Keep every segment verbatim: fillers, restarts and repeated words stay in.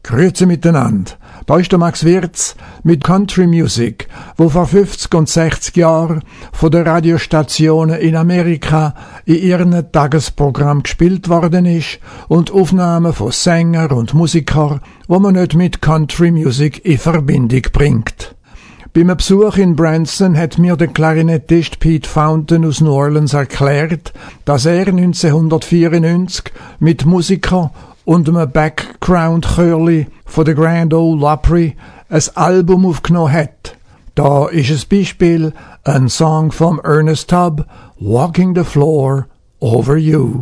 Grüezi miteinander. Da ist der Max Wirz mit Country Music, wo vor fünfzig und sechzig Jahren von den Radiostationen in Amerika in ihren Tagesprogramm gespielt worden ist und Aufnahmen von Sängern und Musikern, wo man nicht mit Country Music in Verbindung bringt. Beim Besuch in Branson hat mir der Klarinettist Pete Fountain aus New Orleans erklärt, dass er neunzehnhundertvierundneunzig mit Musikern und einem Background-Chörli von der Grand Ole Opry ein Album aufgenommen hat. Da ist ein Beispiel, ein Song von Ernest Tubb, Walking the Floor Over You.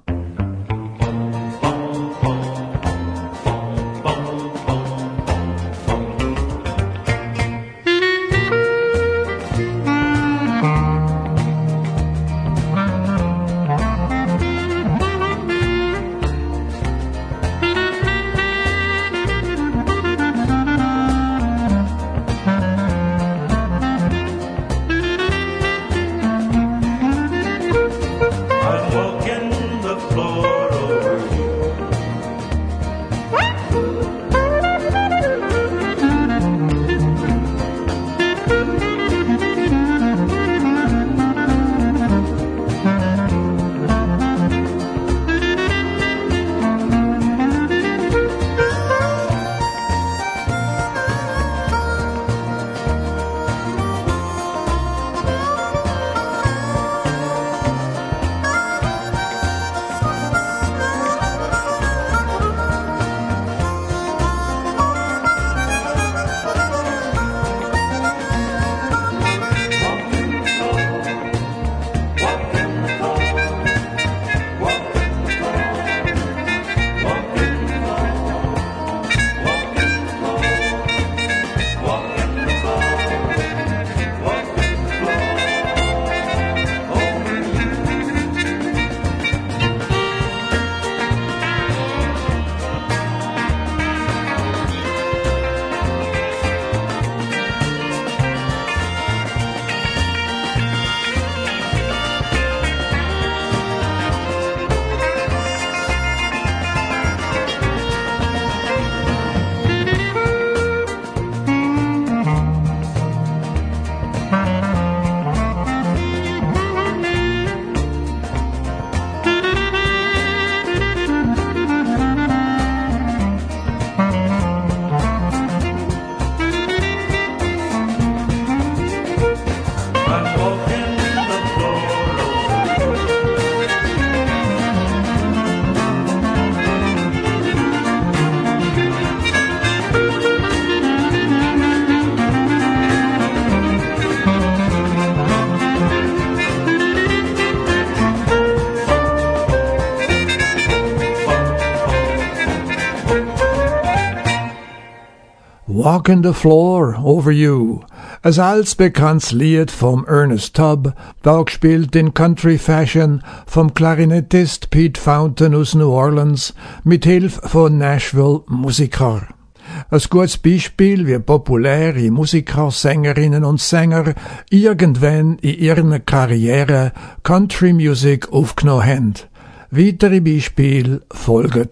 Walking the Floor Over You, ein altbekanntes Lied vom Ernest Tubb, da gespielt in Country Fashion vom Klarinettist Pete Fountain aus New Orleans mit Hilfe von Nashville Musikern. Ein gutes Beispiel, wie populäre Musiker, Sängerinnen und Sänger irgendwann in ihrer Karriere Country Music aufgenommen haben. Weitere Beispiele folgen.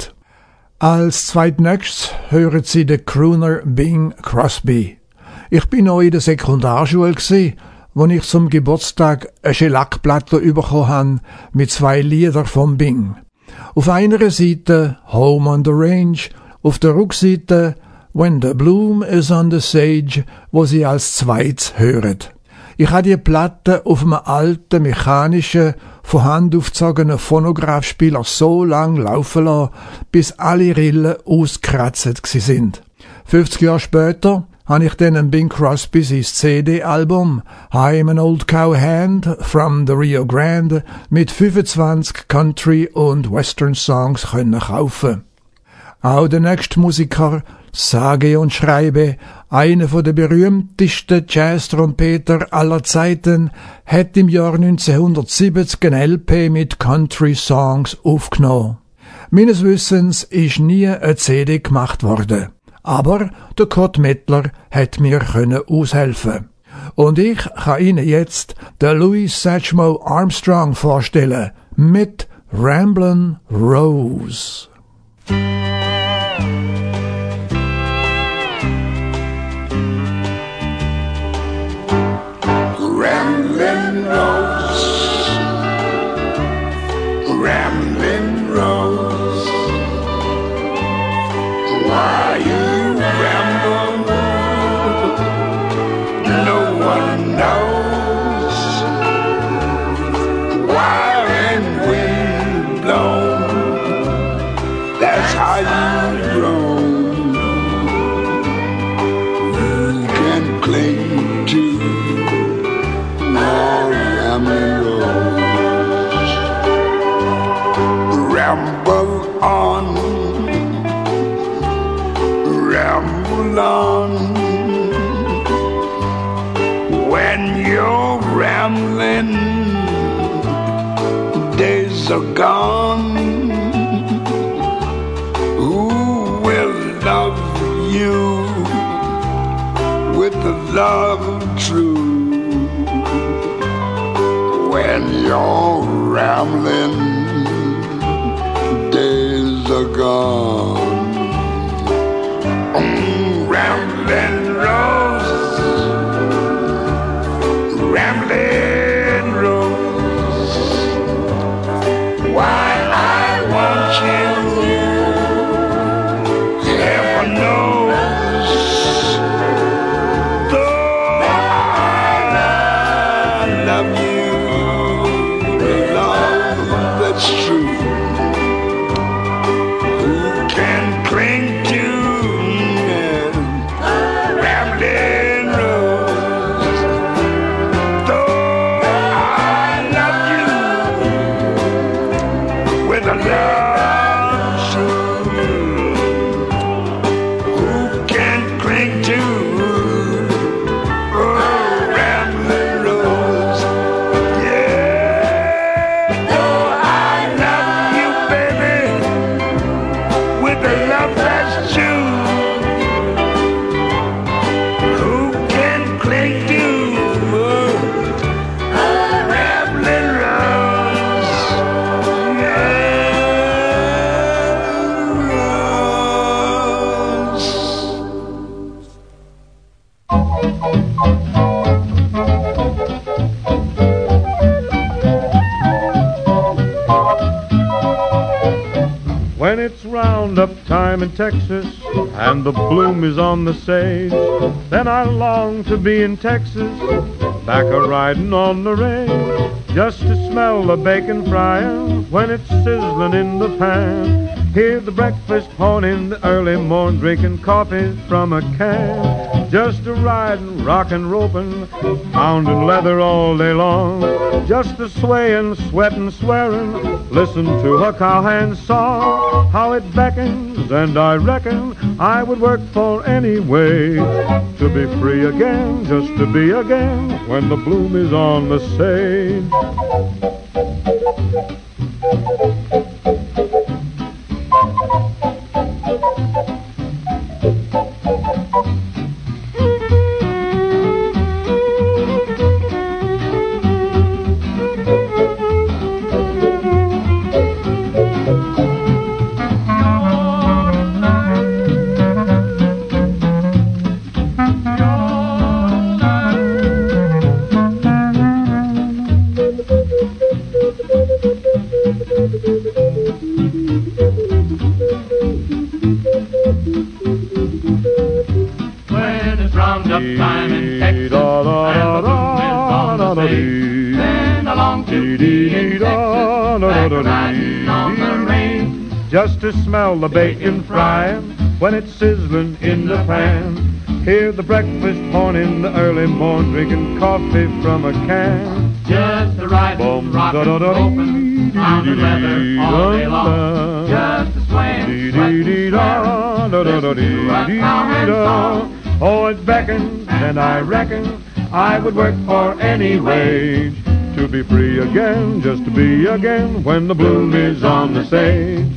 Als zweitnächstes hören Sie den Crooner Bing Crosby. Ich bin noch in der Sekundarschule gsi, wo ich zum Geburtstag ein Schellackblattl bekommen habe mit zwei Liedern von Bing. Auf einer Seite Home on the Range, auf der Rückseite When the Bloom is on the Sage, wo Sie als zweites hören. Ich habe die Platte auf einem alten, mechanischen, von Hand aufgezogenen Phonograph-Spieler so lang laufen lassen, bis alle Rillen ausgekratzt gsi sind. fünfzig Jahre später habe ich dann Bing Crosby sein C D-Album I'm an Old Cowhand from the Rio Grande mit fünfundzwanzig Country- und Western-Songs können kaufen. Auch der nächste Musiker, sage und schreibe, einer von der berühmtesten Jazz-Trompeter aller Zeiten, hat im Jahr neunzehnhundertsiebzig ein L P mit Country-Songs aufgenommen. Meines Wissens ist nie eine C D gemacht worden. Aber der Kurt Mettler hat mir können aushelfen. Und ich kann Ihnen jetzt den Louis Satchmo Armstrong vorstellen mit Ramblin' Rose. alone. When you're rambling, days are gone. Who will love you with the love true? When you're rambling, days are gone. Mm, rambling rose, rambling rose. Why I want you, heaven knows. Though I love you, the love that's true. Who can cling to rambling rose? Though I love you with a love true, who can cling to oh, rambling rose? Yeah, though I love you, baby, with a love that's true. Who can cling to a rambling rose? When it's roundup time in Texas and the bloom is on the sage, then I long to be in Texas, back a-riding on the range, just to smell the bacon frying when it's sizzling in the pan. Hear the breakfast horn in the early morn, drinking coffee from a can, just a-riding, rockin', roping, pounding leather all day long, just a-swaying, sweating, swearing, listen to a cowhand's song, how it beckons, and I reckon I would work for any wage to be free again, just to be again when the bloom is on the sage. When it's roundup time in Texas and the bloom is on the stage, then along to be in Texas, back riding on the range, just to smell the bacon frying when it's sizzling in the pan. Hear the breakfast horn in the early morn, drinking coffee from a can. just a riding, rockin', ropin', pounding leather all day long, just a swaying, sweating, swearing, listen to a cowhand's song. Oh, it beckons, and I reckon I would work for any wage to be free again, just to be again when the bloom is on the stage.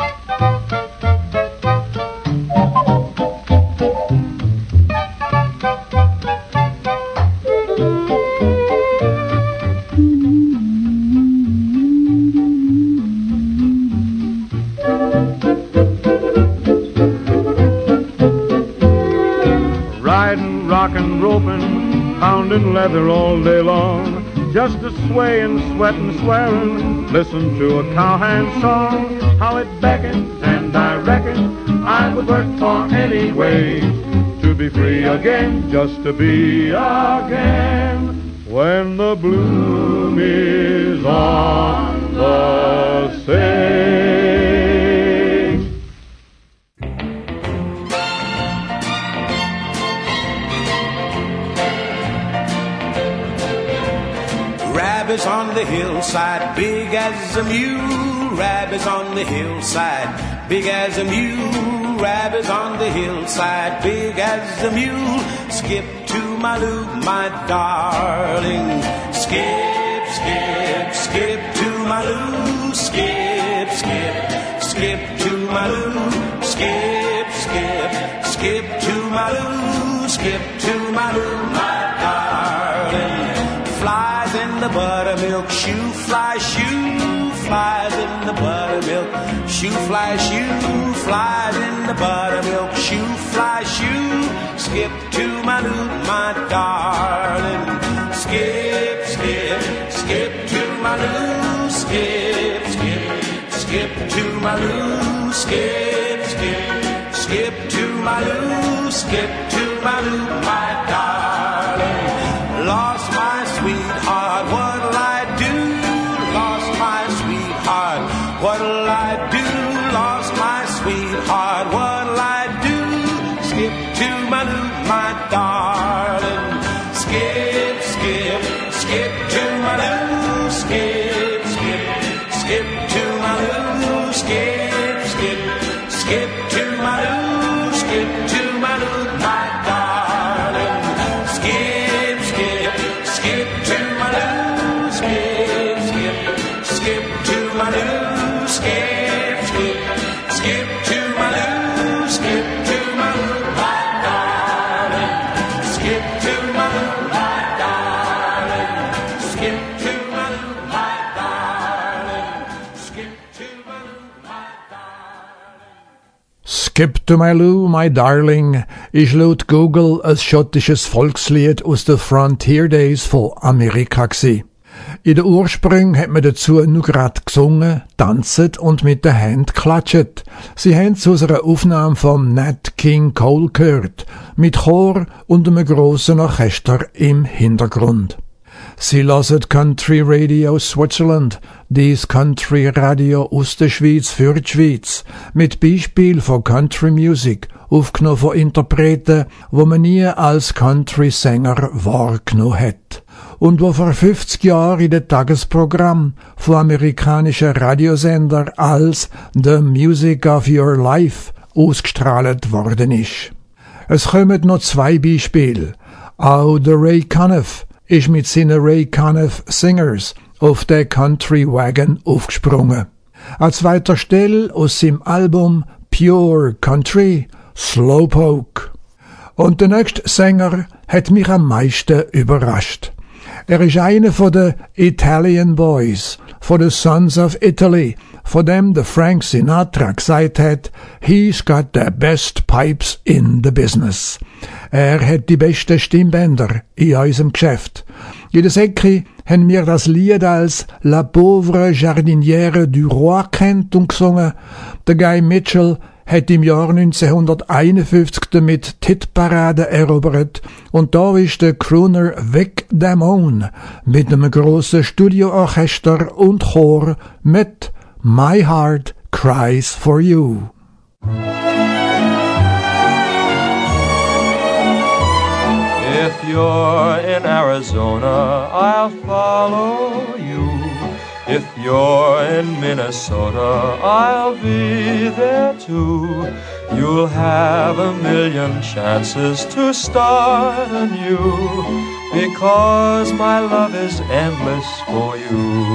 Riding, rockin', ropin', pounding leather all day long, just a swayin', sweatin', swearin', listen to a cowhand's song, how it beckons, and I reckon I would work for any wage to be free again, just to be again when the bloom is on the stage. Rabbits on the hillside, big as a mule. Rabbits on the hillside, big as a mule. Rabbits on the hillside, big as a mule. Skip to my Lou, my darling. Skip, skip, skip to my Lou. Skip, skip, skip to my Lou. Skip, skip, skip to my Lou. Skip to my Lou, my darling. Flies in the buttermilk, shoe fly, shoe flies in the buttermilk, shoe fly, shoe flies in the buttermilk, shoe fly, shoe. Skip to my Lou, my darling. Skip, skip, skip to my Lou. Skip, skip, skip to my Lou. Skip, skip, skip to my Lou. Skip to my Lou, my darling. Lost my sweetheart, what'll I do? Lost my sweetheart, what'll I do? Lost my sweetheart, what'll I do? Skip to my Lou, my darling. Skip, skip, skip to my Lou. Skip, skip, skip to my Lou. Skip, skip, skip to my Lou. Skip to my Lou, my darling. Skip, skip, skip to my Lou. Skip, skip, skip to my Lou. Skip, skip, skip to my Lou. Skip to my Lou, my darling. Skip to my Lou, my darling. Skip to my Lou, my darling. Skip to my Lou, my darling. Skip to my Lou, my darling, ist laut Google ein schottisches Volkslied aus den Frontier Days von Amerika gsi. In den Ursprüngen hat man dazu nur grad gesungen, tanzt und mit den Händen klatscht. Sie haben zu unserer Aufnahme vom Nat King Cole gehört, mit Chor und einem grossen Orchester im Hintergrund. Sie hören Country Radio Switzerland, dies Country Radio aus der Schweiz für die Schweiz, mit Beispiel von Country Music, aufgenommen von Interpreten, wo man nie als Country-Sänger wahrgenommen hat. Und wo vor fünfzig Jahren in den Tagesprogramm von amerikanischen Radiosender als The Music of Your Life ausgestrahlt worden ist. Es kommen noch zwei Beispiele. Auch der Ray Conniff ist mit seinen Ray Conniff Singers auf den Country Wagon aufgesprungen. An zweiter Stelle aus seinem Album Pure Country, Slowpoke. Und der nächste Sänger hat mich am meisten überrascht. Er ist einer von den Italian Boys, von den Sons of Italy, von dem der Frank Sinatra gesagt hat, he's got the best pipes in the business. Er hat die besten Stimmbänder in unserem Geschäft. In der Säcki haben wir das Lied als La pauvre jardinière du roi kennt und gesungen. Der Guy Mitchell hat im Jahr neunzehnhunderteinundfünfzig damit die Hitparade erobert und da ist der Crooner Vic Damone mit einem grossen Studioorchester und Chor mit My Heart Cries for You. If you're in Arizona, I'll follow you. If you're in Minnesota, I'll be there too. You'll have a million chances to start anew, because my love is endless for you.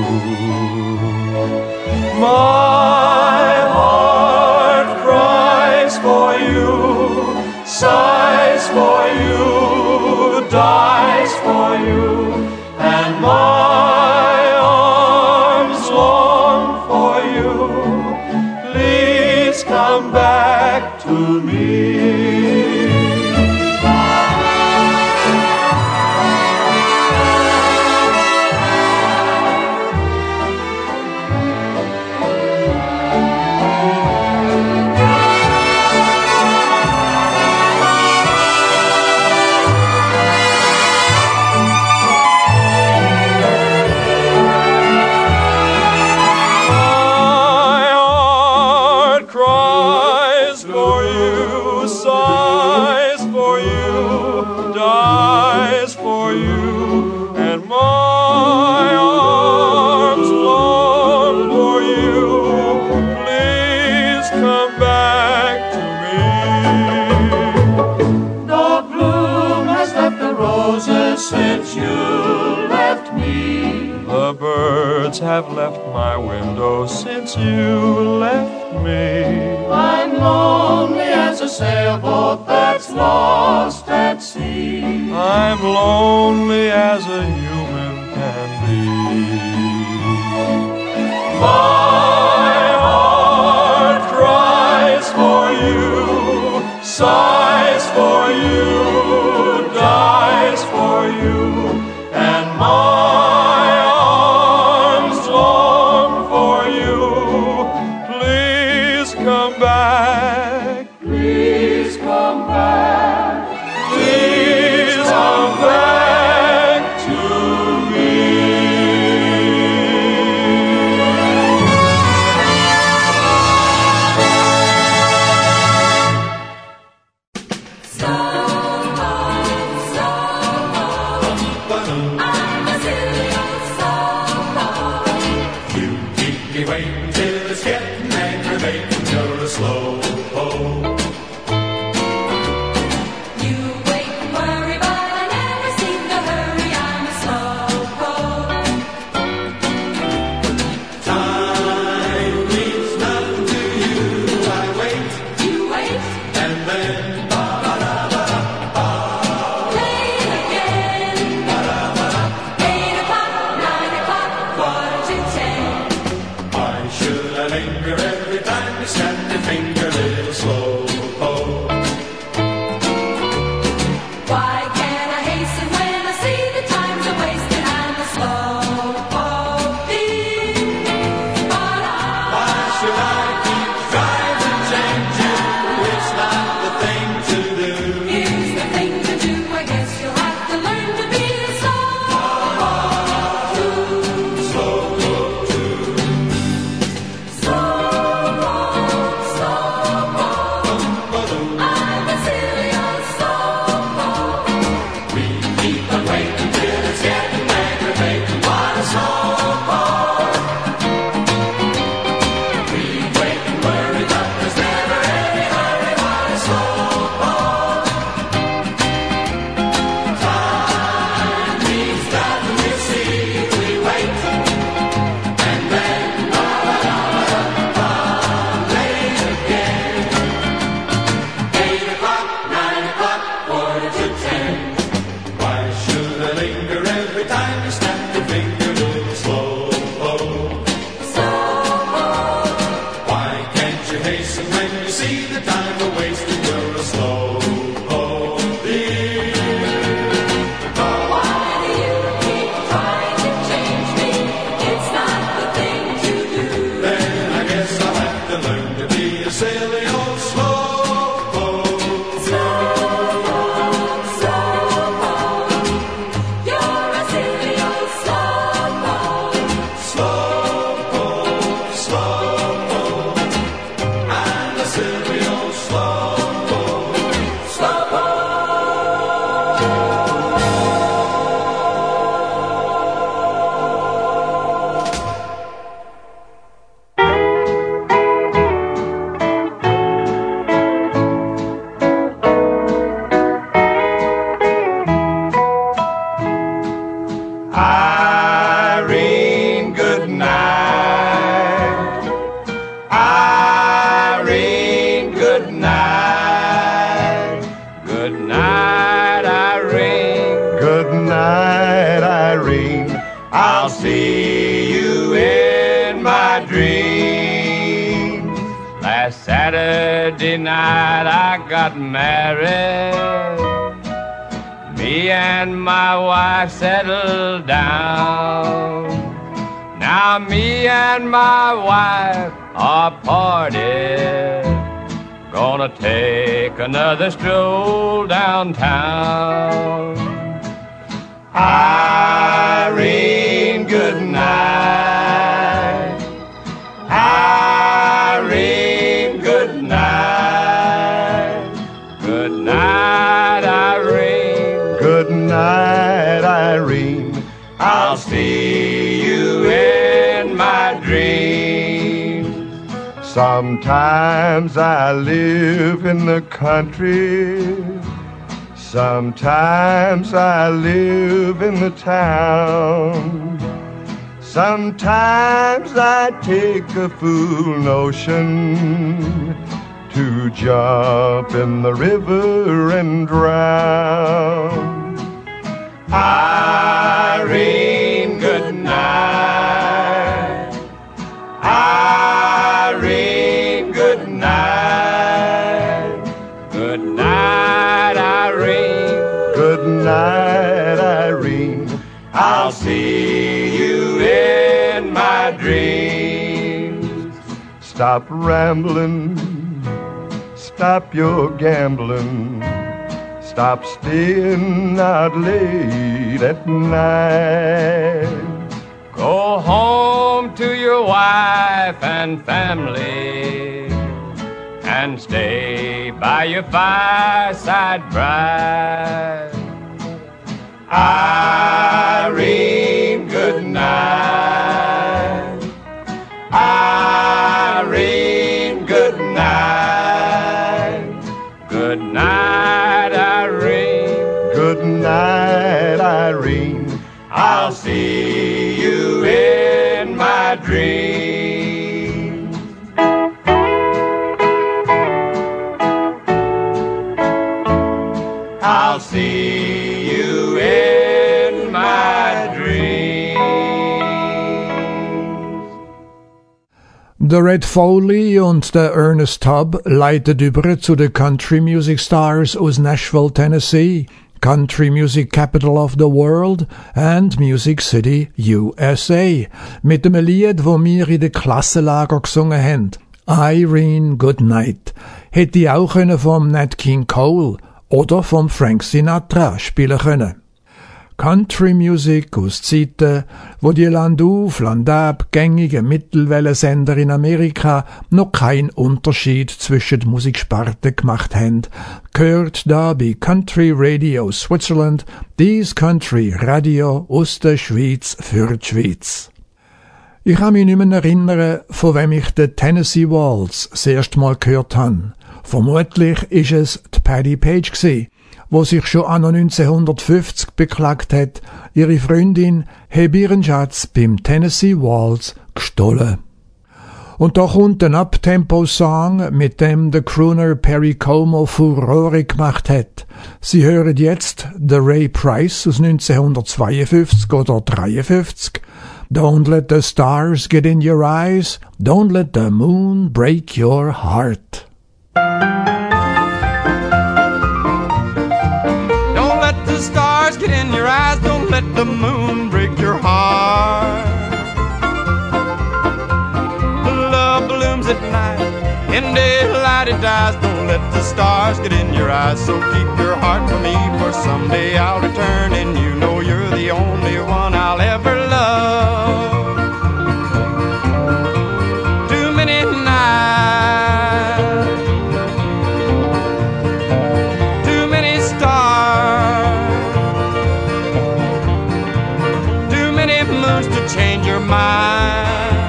My heart cries for you, sighs for you, dies for you, and my arms long for you. Please come back to me. Come violets have left my window since you left me. I'm lonely as a sailboat that's lost at sea. I'm lonely as a human can be. My heart cries for you, sighs for you, dies for you, and my arms long for you. Please come back. Please come back. Please come back to me. You keep me waiting till it's getting aggravating. You're a slow poke. You wait and worry, but I never seem to hurry. I'm a slowpoke. Time means nothing to you. I wait You wait, and then late again. Eight o'clock, nine o'clock, quarter to ten. why should I linger every time you snap your finger, little slow poke? Why can't I hasten when I see the time's a wasting? I'm a slowpoke. But Why should I keep trying to change you? It's not the thing to do. here's the thing to do. I guess you'll have to learn to be a slowpoke too. Slowpoke, slowpoke. I'm a silly old slowpoke. We keep on waiting till it's getting aggravating. What a slow poke. We wait and worry, but there's never any hurry. What a slow poke. Time means nothing, you see. We wait and then late again. Eight o'clock, nine o'clock, quarter to ten. Why should I linger every time you snap your finger, little slow poke? Why can't you hasten when you see the time we're wasting? You're a slow poke. Why do you keep trying to change me? It's not the thing to do. Then I guess I'll have to learn to be a silly old slow poke. Slowpoke, slowpoke. You're a silly old slowpoke. Slow poke, slow poke. I'm a silly old slow poke. Irene, good night. Irene, good night. Good night, Irene. Good night, Irene. I'll see you in my dreams. Last Saturday night I got married. Me and my wife settled down. Now me and my wife are parted. Gonna take another stroll downtown. Irene, good night. Irene, good night. Good night, Irene. Good night, Irene. I'll see you in my dreams. Sometimes I live in the country. Sometimes I live in the town. Sometimes I take a fool notion to jump in the river and drown. Irene, good night. Irene, good night. Good night, Irene. Good night, Irene. I'll see you in my dreams. Stop rambling, stop your gambling, stop staying out late at night. Go home to your wife and family and stay by your fireside bride. Irene, good night. Irene, good night. Good night, Irene. Good night, Irene. I'll see you in my dreams. I'll see you in my dreams. Der Red Foley und der Ernest Tubb leitet über zu den Country Music Stars aus Nashville, Tennessee, Country Music Capital of the World and Music City, U S A, mit dem Lied, wo wir in den Klassenlager gesungen haben. Irene, Good Night. Hätte auch können vom Nat King Cole oder vom Frank Sinatra spielen können. Country Music aus Zeiten, wo die landauf, landab gängigen Mittelwellensender in Amerika noch keinen Unterschied zwischen Musiksparten gemacht haben, gehört da bei Country Radio Switzerland dies Country Radio aus der Schweiz für die Schweiz. Ich kann mich nicht mehr erinnern, von wem ich den Tennessee Waltz das erste Mal gehört habe. Vermutlich ist es die Patti Page gsi, wo sich schon anno neunzehnhundertfünfzig beklagt hat, ihre Freundin habe ihren Schatz beim Tennessee Waltz gestohlen. Und da kommt ein Uptempo-Song, mit dem der Crooner Perry Como Furore gemacht hat. Sie hören jetzt The Ray Price aus neunzehnhundertzweiundfünfzig oder dreiundfünfzig. Don't let the stars get in your eyes, don't let the moon break your heart. Don't let the stars get in your eyes, don't let the moon break your heart. Love blooms at night, in daylight it dies. Don't let the stars get in your eyes, so keep your heart for me, for someday I'll return and you know you're the only one I'll ever love. Too many nights, too many stars, too many moons to change your mind.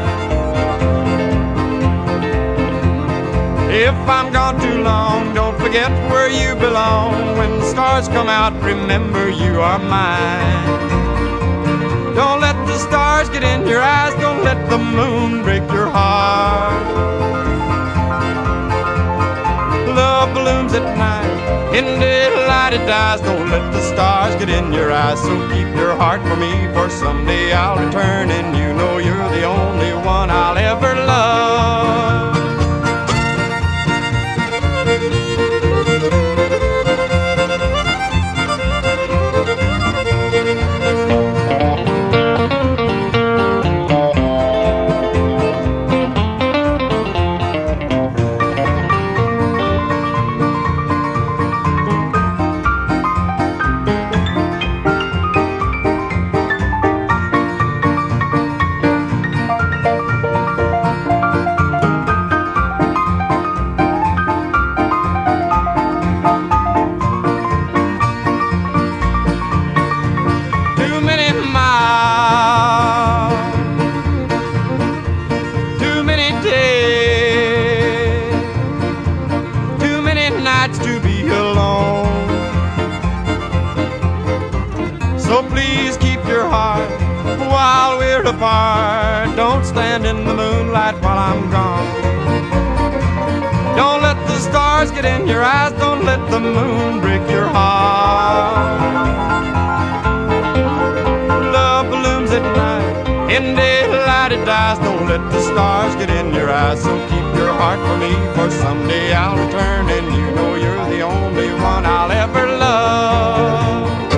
If I'm gone too long, don't forget where you belong. When the stars come out, remember you are mine. Don't let the stars get in your eyes, don't let the moon break your heart. Love blooms at night, in daylight it dies. Don't let the stars get in your eyes, so keep your heart for me, for someday I'll return and you know you're the only one I'll ever love. year apart. Don't stand in the moonlight while I'm gone. Don't let the stars get in your eyes. Don't let the moon break your heart. Love blooms at night. In daylight it dies. Don't let the stars get in your eyes. So keep your heart for me, for someday I'll return, and you know you're the only one I'll ever love.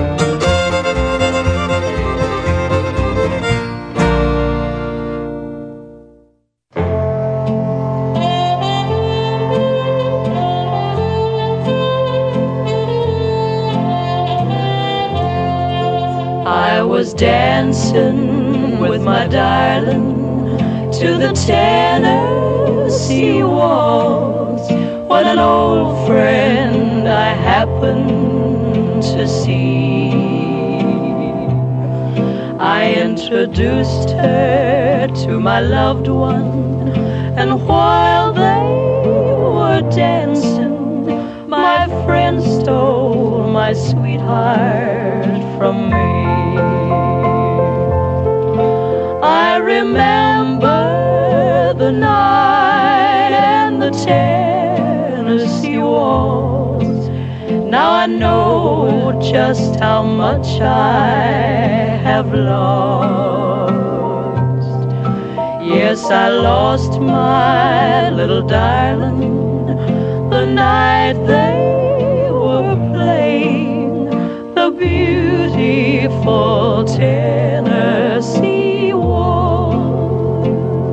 I was dancing with my darling to the Tennessee waltz when an old friend I happened to see. I introduced her to my loved one, and while they were dancing, my friend stole my sweetheart from me. I remember the night and the Tennessee waltz. Now I know just how much I have lost. Yes, I lost my little darling the night they were playing the beautiful Tennessee waltz.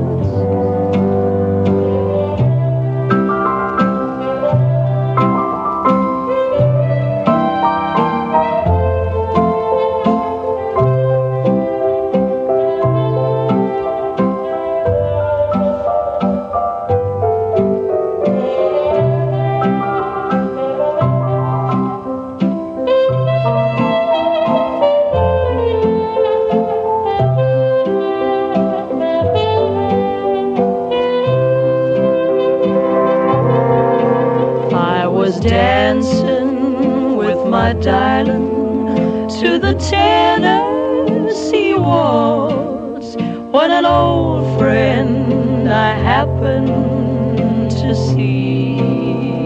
Dancing with my darling to the Tennessee waltz when an old friend I happened to see.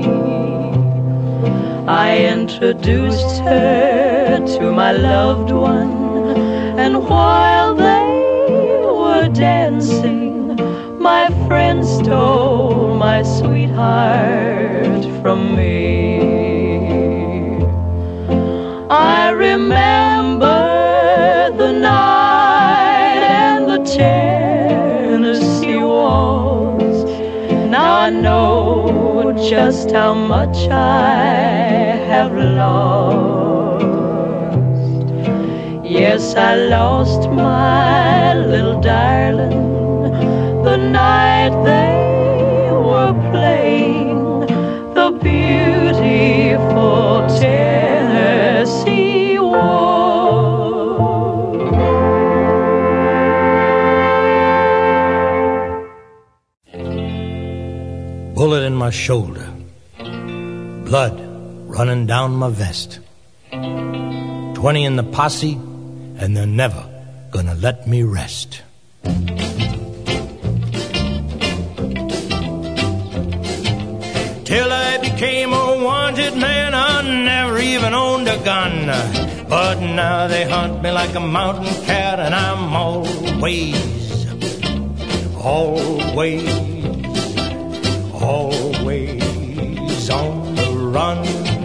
I introduced her to my loved one, and while they were dancing, my friend stole my sweetheart from me. I remember the night and the Tennessee waltz. Now I know just how much I have lost. Yes, I lost my little darling the night they were playing the beautiful Tennessee waltz. Bullet in my shoulder, blood running down my vest. Twenty in the posse, and they're never gonna let me rest. Till I became a wanted man, I never even owned a gun. But now they hunt me like a mountain cat, and I'm always, always, always on the run.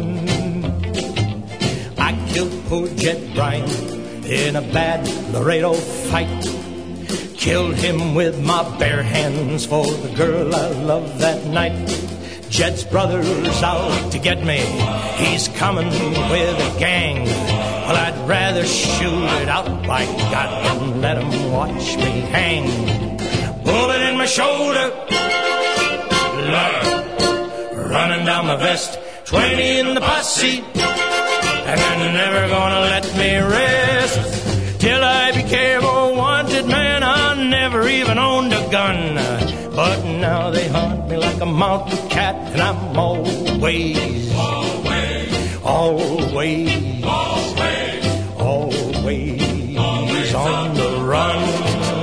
I killed poor Jet Bryan in a bad Laredo fight. Killed him with my bare hands for the girl I loved that night. Jed's brother's out to get me. He's coming with a gang. Well, I'd rather shoot it out by God than let him watch me hang. Bullet in my shoulder, blood running down my vest. Twenty in the posse, and they're never gonna let me rest. Till I became a wanted man, I never even owned a gun. But now they hunt me like a mountain cat, and I'm always, always, always, always, always on the run.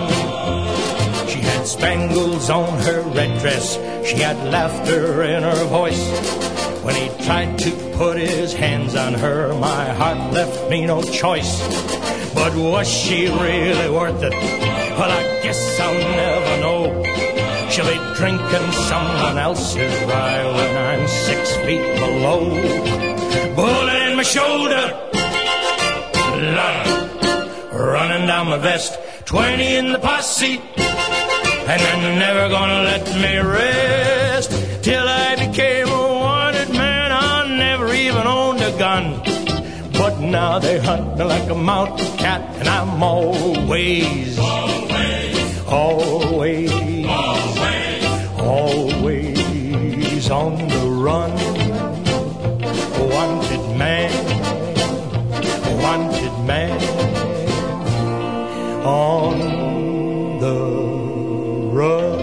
yes, she had laughter in her voice. When he tried to put his hands on her, my heart left me no choice. But was she really worth it? Well, I guess I'll never know. She'll be drinking someone else's rye when I'm six feet below. Bullet in my shoulder, blood running down my vest. Twenty in the posse, and they're never gonna let me rest till I became a wanted man. I never even owned a gun, but now they hunt me like a mountain cat, and I'm always, always, always, always, always on the run. Wanted man, wanted man, on the run.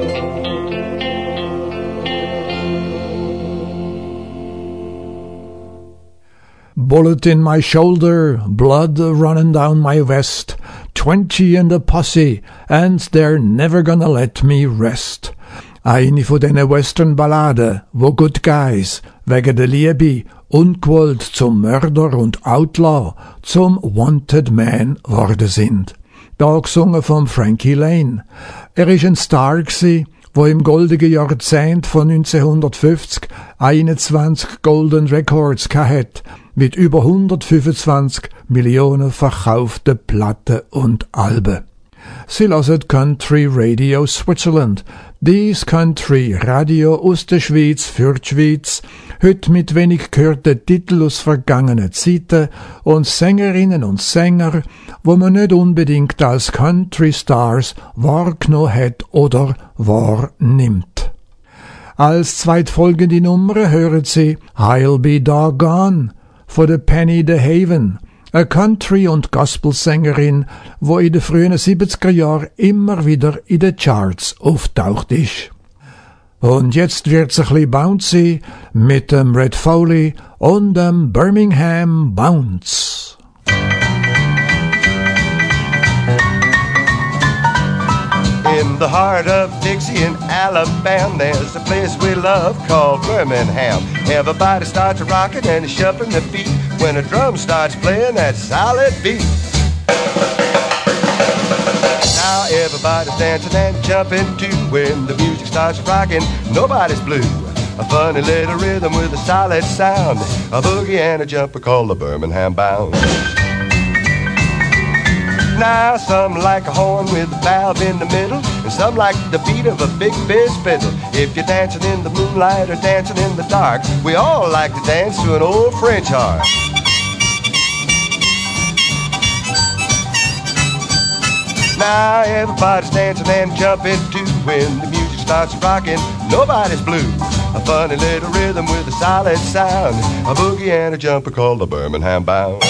Bullet in my shoulder, blood running down my vest, twenty in the posse, and they're never gonna let me rest. Eine von diesen Western-Balladen, wo Good Guys wegen der Liebe ungewollt zum Mörder und Outlaw, zum Wanted Man worden sind. Da gesungen von Frankie Lane. Er ist ein Star gsi, wo im goldigen Jahrzehnt von neunzehnhundertfünfzig einundzwanzig Golden Records gehabt, mit über hundertfünfundzwanzig Millionen verkauften Platten und Alben. Sie hören Country Radio Switzerland, dies Country Radio aus der Schweiz für die Schweiz, heute mit wenig gehörten Titeln aus vergangenen Zeiten und Sängerinnen und Sänger, wo man nicht unbedingt als Country Stars wahrgenommen hat oder wahrnimmt. Als zweitfolgende Nummer hören Sie I'll Be Doggone von der Penny DeHaven, eine Country- und Gospelsängerin, wo in den frühen siebziger Jahren immer wieder in den Charts auftaucht ist. Und jetzt wird's ein bisschen bouncy mit dem Red Foley und dem Birmingham Bounce. In the heart of Dixie in Alabama, there's a place we love called Birmingham. Everybody starts rocking and shuffling their feet when a drum starts playing that solid beat. Now everybody's dancing and jumping too when the music starts rocking. Nobody's blue. A funny little rhythm with a solid sound, a boogie and a jumper called the Birmingham Bounce. Now some like a horn with a valve in the middle, and some like the beat of a big bass fiddle. If you're dancing in the moonlight or dancing in the dark, we all like to dance to an old French horn. Now everybody's dancing and jumping too when the music starts rocking. Nobody's blue. A funny little rhythm with a solid sound, a boogie and a jumper called the Birmingham Bounce.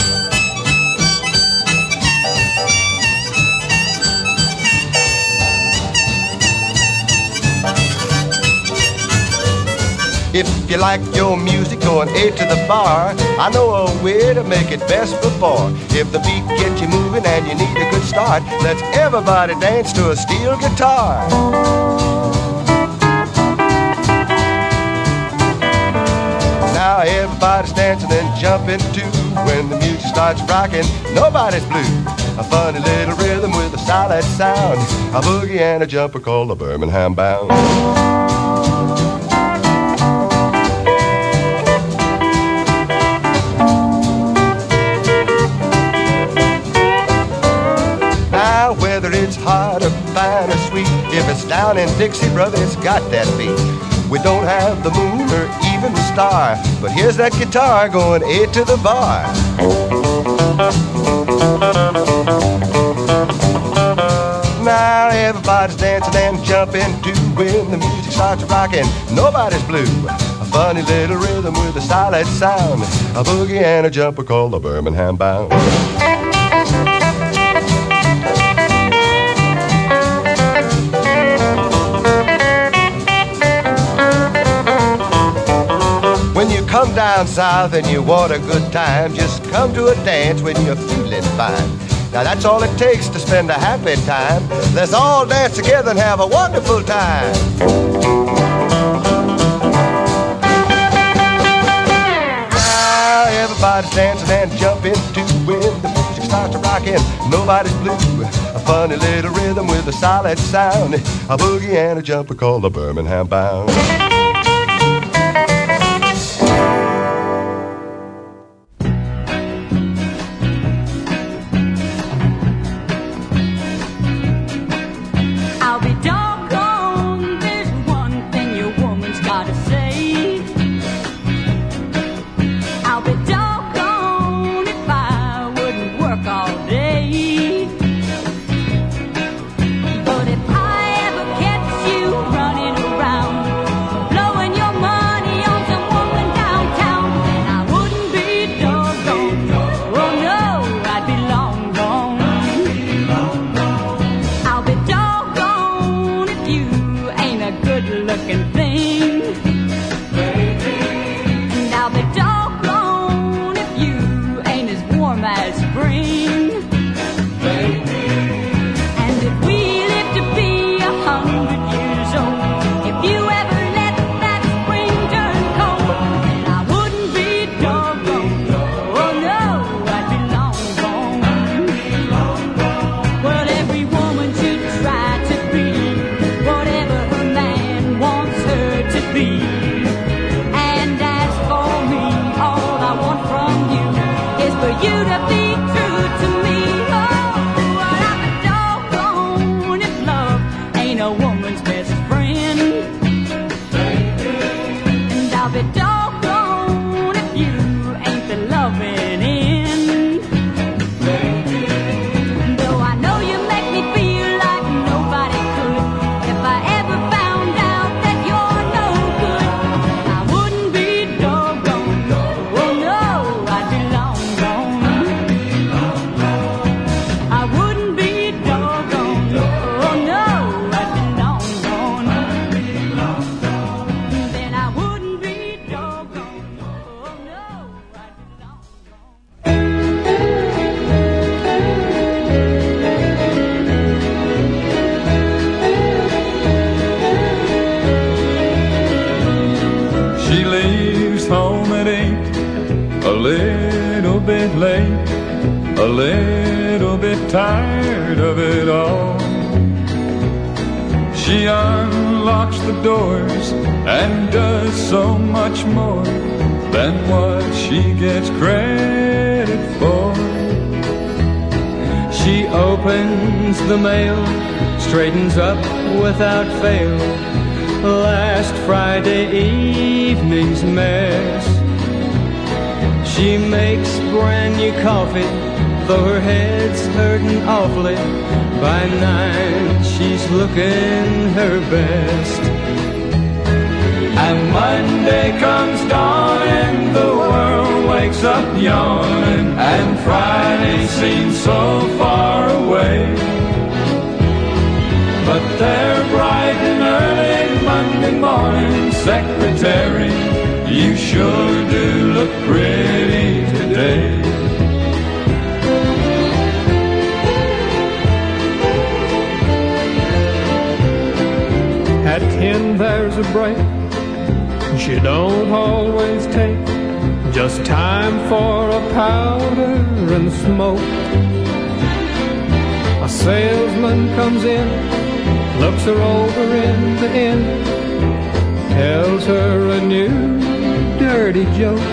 If you like your music going eight to the bar, I know a way to make it best before. If the beat gets you moving and you need a good start, let's everybody dance to a steel guitar. Now everybody's dancing and jumping too when the music starts rocking. Nobody's blue. A funny little rhythm with a solid sound, a boogie and a jumper called the Birmingham Bounce. Whether it's hard or fine or sweet, if it's down in Dixie, brother, it's got that beat. We don't have the moon or even the star, but here's that guitar going eight to the bar. Now everybody's dancing and jumping too when the music starts rocking. Nobody's blue. A funny little rhythm with a solid sound, a boogie and a jumper called the Birmingham Bounce. When you come down south and you want a good time, just come to a dance when you're feeling fine. Now that's all it takes to spend a happy time. Let's all dance together and have a wonderful time. Now everybody's dancing and jumping too when the music starts to rockin'. Nobody's blue. A funny little rhythm with a solid sound. A boogie and a jumper called the Birmingham Bound. I'll be doggone, there's one thing your woman's gotta say. I'll be doggone if I wouldn't work all day. But if I ever catch you running around, blowing your money on some woman downtown, then I wouldn't be doggone. Oh no, I'd be long gone. I'll be doggone if you ain't a good-looking thing. And I'll be doggone if you ain't as warm as spring. And if we live to be a hundred years old, if you ever let that spring turn cold, then I wouldn't be doggone. Oh no, I'd be long gone. Well, every woman should try to be whatever her man wants her to be. And as for me, all I want from you is for you to be true to me. Oh, well, I'm a doggone if love ain't a woman's best friend. And I'll be doggone if you ain't the loving end. Though I know you make me feel like nobody could, if I ever found out that you're no good, I wouldn't be doggone. Oh no, I'd be long gone. I wouldn't be doggone. Oh no, I'd be long gone. Then I wouldn't be doggone. Oh no, I'd be long gone. She leaves home at eight, a little bit late, a little bit tired of it all. She unlocks the doors and does so much more than what she gets credit for. She opens the mail, straightens up without fail last Friday evening's mess. She makes brand new coffee, though her head's hurting awfully. By nine, she's looking her best. And Monday comes dawning, the world wakes up yawning, and Friday seems so far away. But they're bright and early Monday morning, secretary, you sure do look pretty today. At ten there's a break she don't always take, just time for a powder and smoke. A salesman comes in, looks her over in the end, tells her a new dirty joke.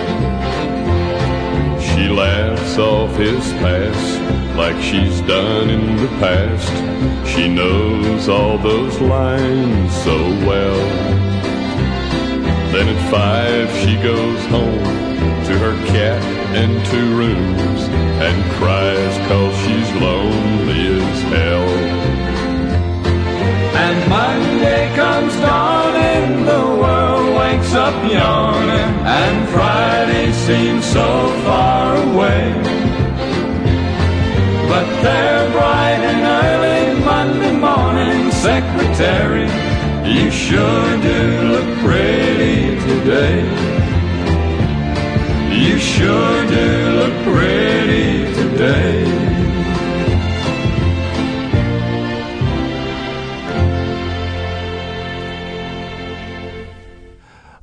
She laughs off his past like she's done in the past. She knows all those lines so well. Then at five she goes home to her cat and two rooms and cries 'cause she's lonely as hell. And Monday comes dawning, the world wakes up yawning, and Friday seems so far away. But they're bright and early Monday morning, secretary, you sure do look pretty today. You sure do look pretty today.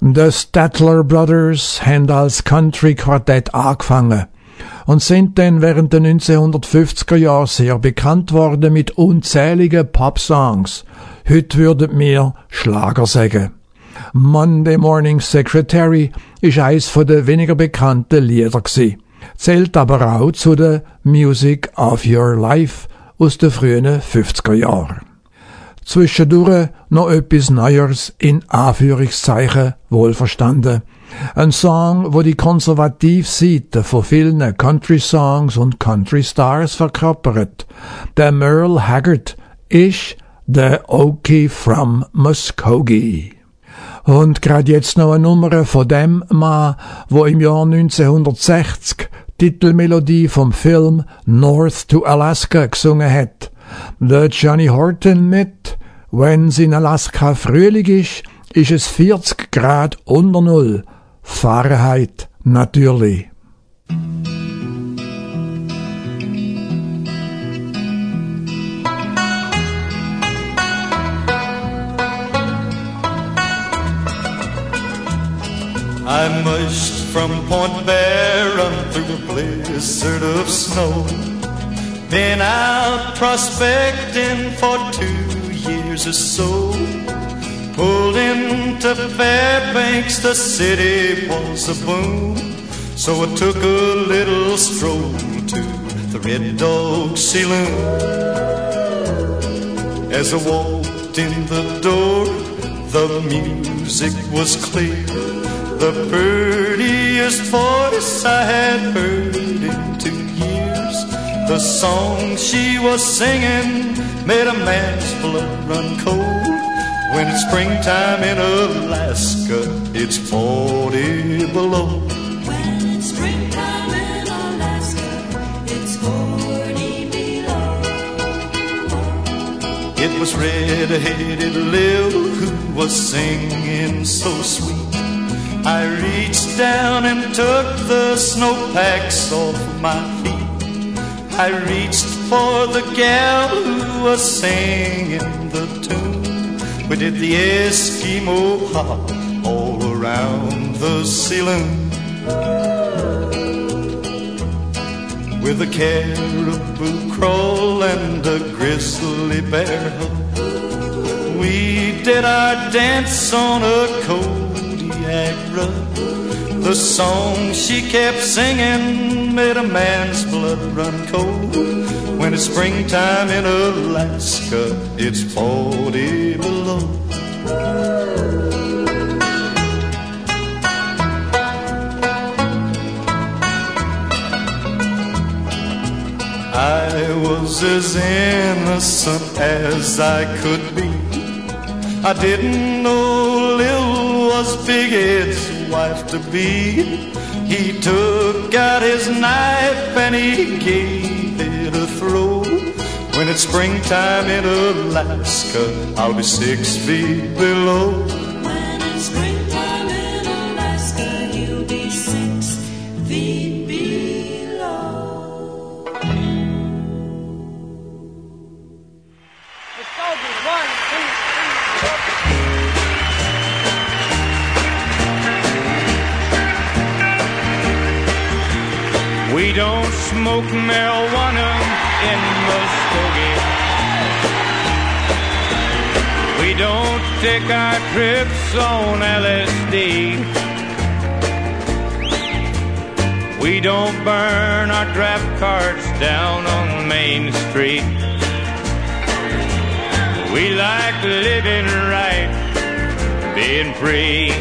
The Statler Brothers haben als Country-Quartett angefangen und sind dann während der neunzehnhundertfünfziger Jahre sehr bekannt worden mit unzähligen Pop-Songs. Heute würden wir Schlager sagen. Monday Morning Secretary ist eins der weniger bekannten Lieder gsi, zählt aber auch zu der Music of Your Life aus den frühen fünfziger Jahren. Zwischendurch noch etwas Neues in Anführungszeichen wohlverstanden. Ein Song, wo die konservative Seite von vielen Country-Songs und Country-Stars verkörpert. Der Merle Haggard ist der Okie from Muskogee. Und grad jetzt noch eine Nummer von dem Mann, wo im Jahr neunzehnhundertsechzig Titelmelodie vom Film North to Alaska gesungen hat. Der Johnny Horton mit Wenn's in Alaska Frühling ist, ist es vierzig Grad unter Null. Fahrenheit natürlich. I mushed from Point Barrow through a blizzard of snow. Been out prospecting for two years or so. Pulled into Fairbanks, the city was a boom. So I took a little stroll to the Red Dog Saloon. As I walked in the door, the music was clear. The prettiest voice I had heard in two years. The song she was singing made a man's blood run cold. When it's springtime in Alaska, it's forty below. When it's springtime in Alaska, it's forty below. It was red-headed Lil who was singing so sweet. I reached down and took the snowpacks off my feet. I reached for the gal who was singing the tune. We did the Eskimo hop all around the saloon. With a caribou crawl and a grizzly bear hug, we did our dance on a cold the song she kept singing made a man's blood run cold. When it's springtime in Alaska, it's forty below. I was as innocent as I could be. I didn't know Lil was Big Ed's wife to be. He took out his knife and he gave it a throw. When it's springtime in Alaska, I'll be six feet below. When it's springtime in Alaska, you'll be six feet below. The soldiers, one, two, three, We don't smoke marijuana in Muskogee. We don't take our trips on L S D. We don't burn our draft cards down on Main Street. We like living right, being free.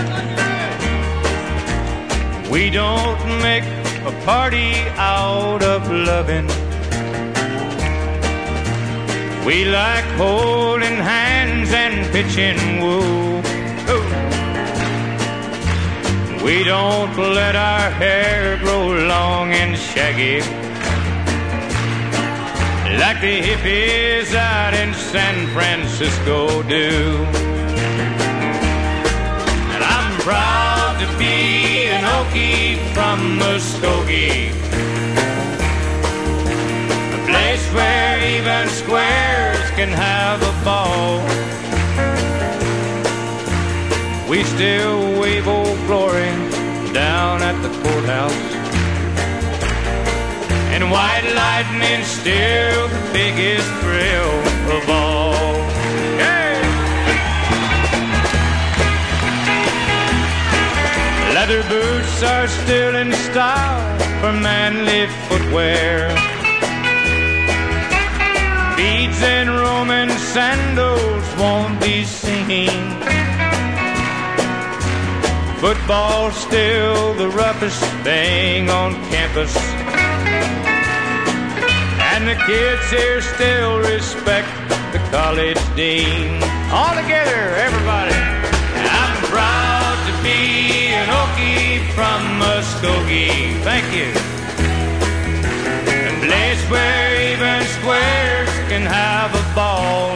We don't make a party out of loving. We like holding hands and pitching woo. Ooh. We don't let our hair grow long and shaggy like the hippies out in San Francisco do. And I'm proud to be an Okie from Muskogee, a place where even squares can have a ball. We We still wave Old Glory down at the courthouse. And white lightning's still the biggest thrill of all. Yeah! Leather boots are still in style for manly footwear. Beads and Roman sandals won't be seen. Football's still the roughest thing on campus. And the kids here still respect the college dean. All together, everybody. I'm proud to be an Okie from Muskogee. Thank you. A place where even squares can have a ball.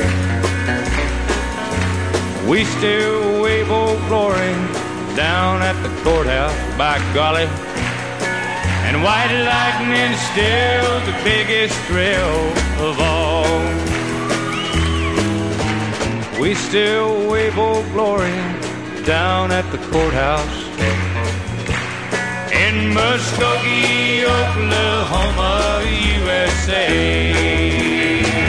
We still wave Old Glory down at the courthouse, by golly. And white lightning's still the biggest thrill of all. We still wave Old Glory down at the courthouse in Muskogee, Oklahoma, U S A.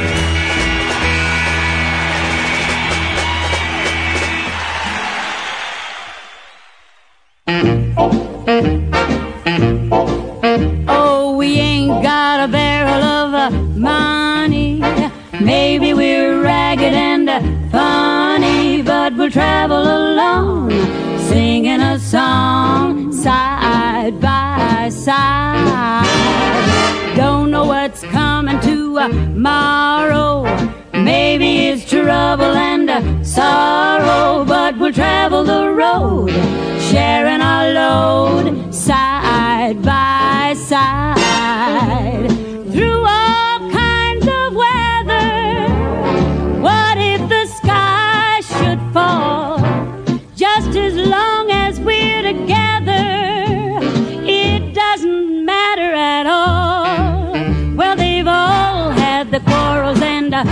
Oh, we ain't got a barrel of uh, money. Maybe we're ragged and uh, funny, but we'll travel along, singing a song side by side. Don't know what's coming tomorrow. Maybe it's trouble and uh, sorrow, but we'll travel the road, sharing our load side by side. Through all kinds of weather, what if the sky should fall? Just as long as we're together, it doesn't matter at all. Well, they've all had the quarrels and uh,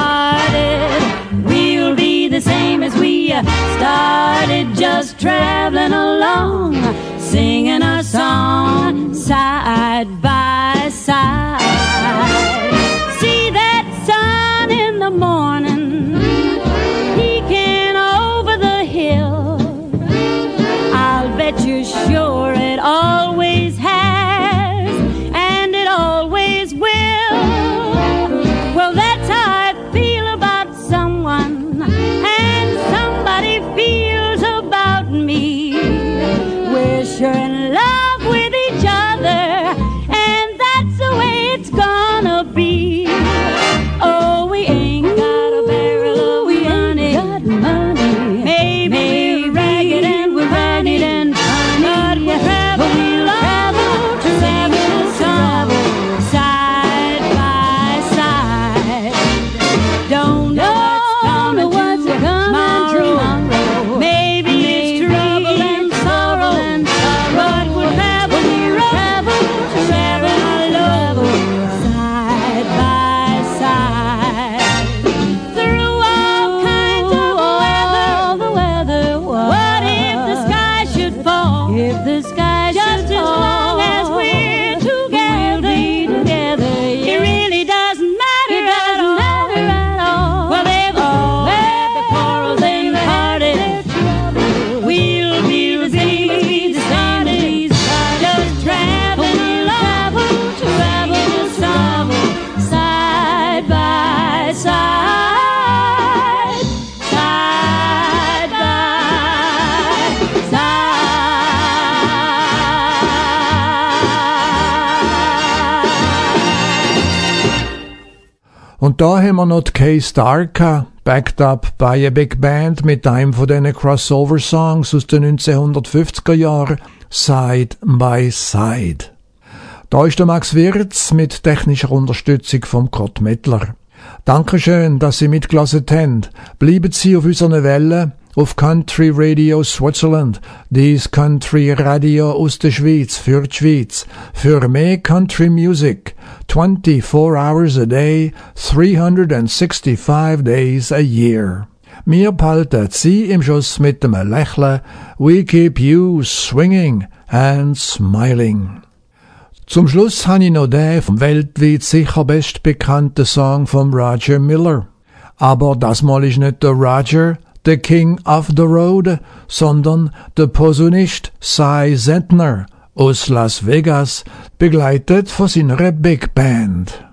parted. We'll be the same as we uh, started, just traveling along, singing our song side by side. See that sun in the morning peeking over the hill. I'll bet you're sure it always has, and it always will. Well, that's how I feel about someone, and somebody feels about me. We're sure in love with each other, and that's the way it's gonna be. Oh, we ain't got a barrel of money. Got money. Maybe, Maybe we're ragged and we're ragged and funny, but we'll travel, we'll travel, travel, travel, side by side. Don't know what's coming tomorrow. Maybe it's trouble and sorrow, but we'll travel, we'll travel, travel, side by side. Through all kinds of weather, weather. What if the sky should fall? If the sky just should fall, as long as we're together, we'll be together. It really doesn't matter, it doesn't at, all. matter at all. Well, they've all had the quarrels and parted. We'll be the same as we started, just traveling along, travel, travel, side by side, side by side. Und da haben wir noch die K-Star gehabt, backed up by a Big Band mit einem von diesen Crossover-Songs aus den neunzehnhundertfünfziger Jahren, Side by Side. Da ist der Max Wirz mit technischer Unterstützung vom Kurt Mettler. Dankeschön, dass Sie mitgelassen haben. Bleiben Sie auf unserer Welle, auf Country Radio Switzerland, dies Country Radio aus der Schweiz, für die Schweiz, für mehr Country Music, twenty-four hours a day, three hundred sixty-five days a year. Mir behalten sie im Schuss mit dem Lächeln. We keep you swinging and smiling. Zum Schluss habe ich noch den vom weltweit sicher best bekannten Song von Roger Miller. Aber das Mal ist nicht der Roger, der King of the Road, sondern der Posaunist Cy Zentner aus Las Vegas, begleitet von seiner Big Band.